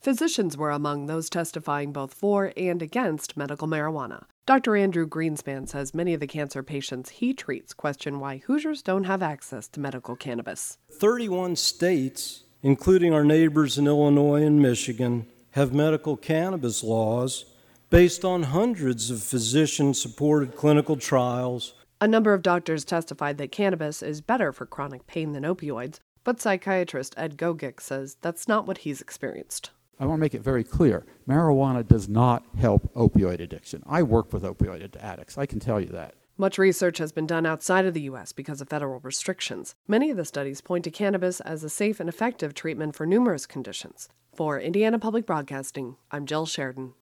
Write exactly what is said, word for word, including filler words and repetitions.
Physicians were among those testifying both for and against medical marijuana. Doctor Andrew Greenspan says many of the cancer patients he treats question why Hoosiers don't have access to medical cannabis. thirty-one states, including our neighbors in Illinois and Michigan, have medical cannabis laws based on hundreds of physician-supported clinical trials. A number of doctors testified that cannabis is better for chronic pain than opioids, but psychiatrist Ed Gogic says that's not what he's experienced. I want to make it very clear. Marijuana does not help opioid addiction. I work with opioid addicts. I can tell you that. Much research has been done outside of the U S because of federal restrictions. Many of the studies point to cannabis as a safe and effective treatment for numerous conditions. For Indiana Public Broadcasting, I'm Jill Sheridan.